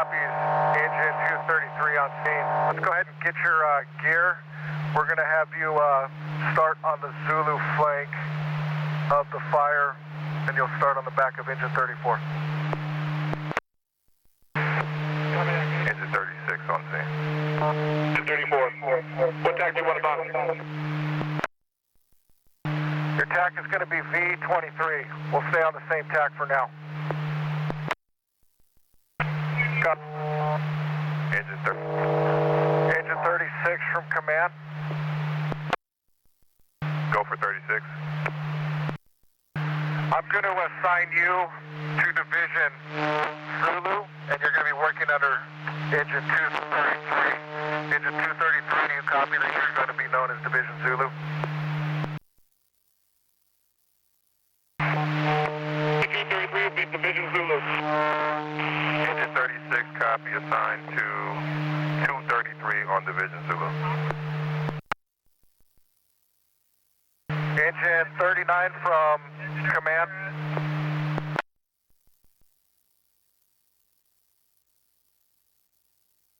copies. Engine 233 on scene. Let's go ahead and get your gear. We're going to have you start on the Zulu flank of the fire, and you'll start on the back of engine 34. Engine 36 on scene. Engine 34. What tack do you want about it? Your tack is going to be V23. We'll stay on the same tack for now. Got Engine 30. engine 36 from command. Go for 36. I'm going to assign you to Division Zulu, and you're going to be working under engine 233. Engine 233, you copy that you're going to be known as Division Zulu. Engine 33 will be Division Zulu. Engine 36, copy, assigned to 233 on Division Zulu. Engine 39 from command.